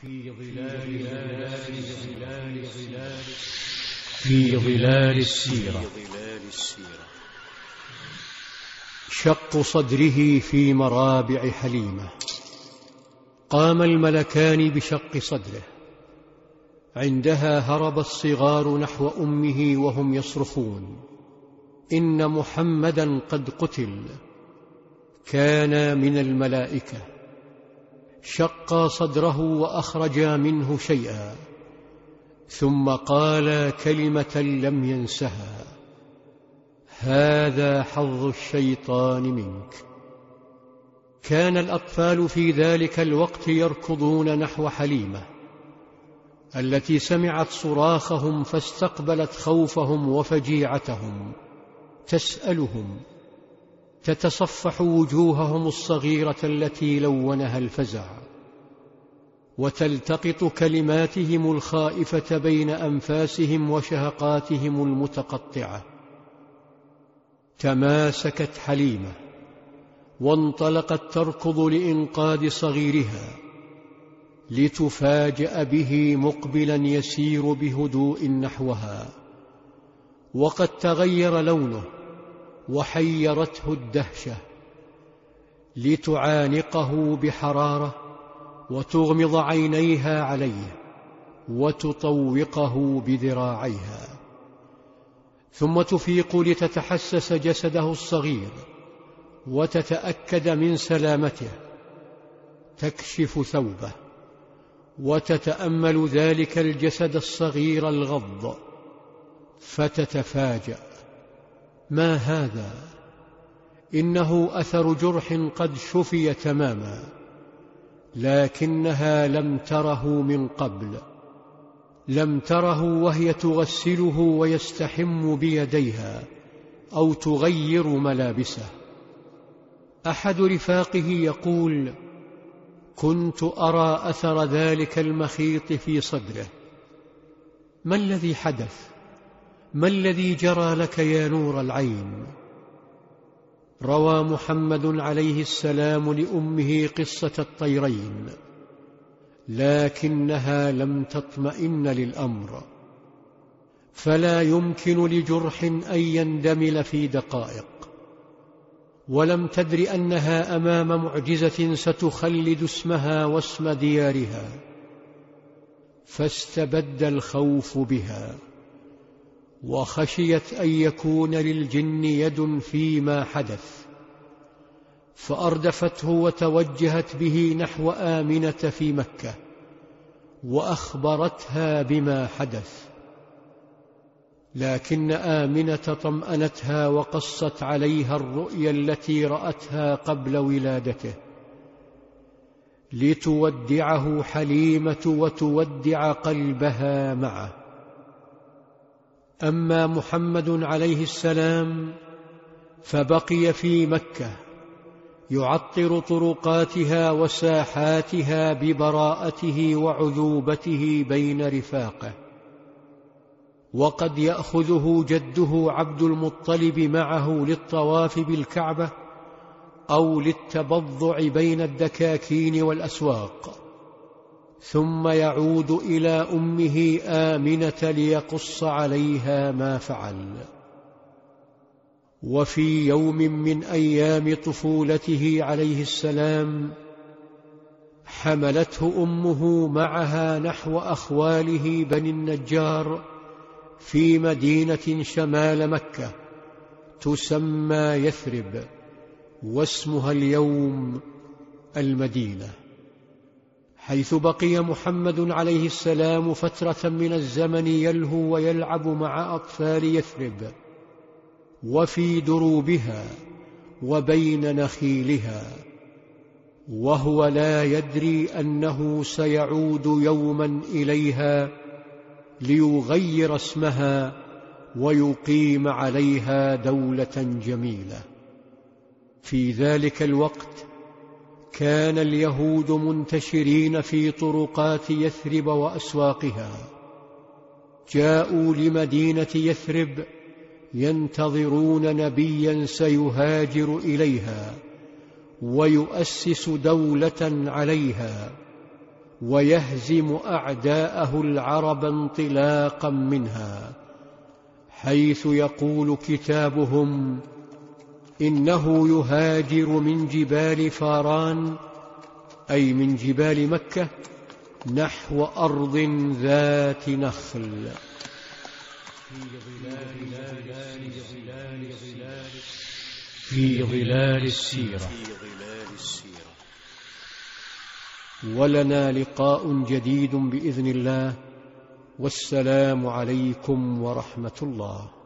في ظلال السيرة. شق صدره في مرابع حليمة. قام الملكان بشق صدره. عندها هرب الصغار نحو أمه وهم يصرخون: إن محمدا قد قتل. كان من الملائكة. شقا صدره وأخرجا منه شيئا، ثم قال كلمة لم ينسها: هذا حظ الشيطان منك. كان الأطفال في ذلك الوقت يركضون نحو حليمة التي سمعت صراخهم، فاستقبلت خوفهم وفجيعتهم، تسألهم، تتصفح وجوههم الصغيرة التي لونها الفزع، وتلتقط كلماتهم الخائفة بين أنفاسهم وشهقاتهم المتقطعة. تماسكت حليمة وانطلقت تركض لإنقاذ صغيرها، لتفاجأ به مقبلا يسير بهدوء نحوها، وقد تغير لونه وحيرته الدهشة، لتعانقه بحرارة وتغمض عينيها عليه وتطوقه بذراعيها، ثم تفيق لتتحسس جسده الصغير وتتأكد من سلامته. تكشف ثوبه وتتأمل ذلك الجسد الصغير الغض، فتتفاجأ: ما هذا؟ إنه أثر جرح قد شفي تماما، لكنها لم تره من قبل. لم تره وهي تغسله ويستحم بيديها أو تغير ملابسه. أحد رفاقه يقول: كنت أرى أثر ذلك المخيط في صدره. ما الذي حدث؟ ما الذي جرى لك يا نور العين؟ روى محمد عليه السلام لأمه قصة الطيرين، لكنها لم تطمئن للأمر، فلا يمكن لجرح أن يندمل في دقائق، ولم تدر أنها أمام معجزة ستخلد اسمها واسم ديارها، فاستبد الخوف بها، وخشيت أن يكون للجن يد فيما حدث، فأردفته وتوجهت به نحو آمنة في مكة، وأخبرتها بما حدث. لكن آمنة طمأنتها وقصت عليها الرؤيا التي رأتها قبل ولادته، لتودعه حليمة وتودع قلبها معه. أما محمد عليه السلام فبقي في مكة يعطر طرقاتها وساحاتها ببراءته وعذوبته بين رفاقه، وقد يأخذه جده عبد المطلب معه للطواف بالكعبة أو للتبضع بين الدكاكين والأسواق، ثم يعود إلى أمه آمنة ليقص عليها ما فعل. وفي يوم من أيام طفولته عليه السلام حملته أمه معها نحو أخواله بني النجار في مدينة شمال مكة تسمى يثرب، واسمها اليوم المدينة، حيث بقي محمد عليه السلام فترة من الزمن يلهو ويلعب مع أطفال يثرب وفي دروبها وبين نخيلها، وهو لا يدري أنه سيعود يوما إليها ليغير اسمها ويقيم عليها دولة جميلة. في ذلك الوقت كان اليهود منتشرين في طرقات يثرب وأسواقها، جاءوا لمدينة يثرب ينتظرون نبيا سيهاجر إليها ويؤسس دولة عليها، ويهزم أعداءه العرب انطلاقا منها، حيث يقول كتابهم إنه يهاجر من جبال فاران، أي من جبال مكة، نحو أرض ذات نخل. في ظلال السيرة. ولنا لقاء جديد بإذن الله، والسلام عليكم ورحمة الله.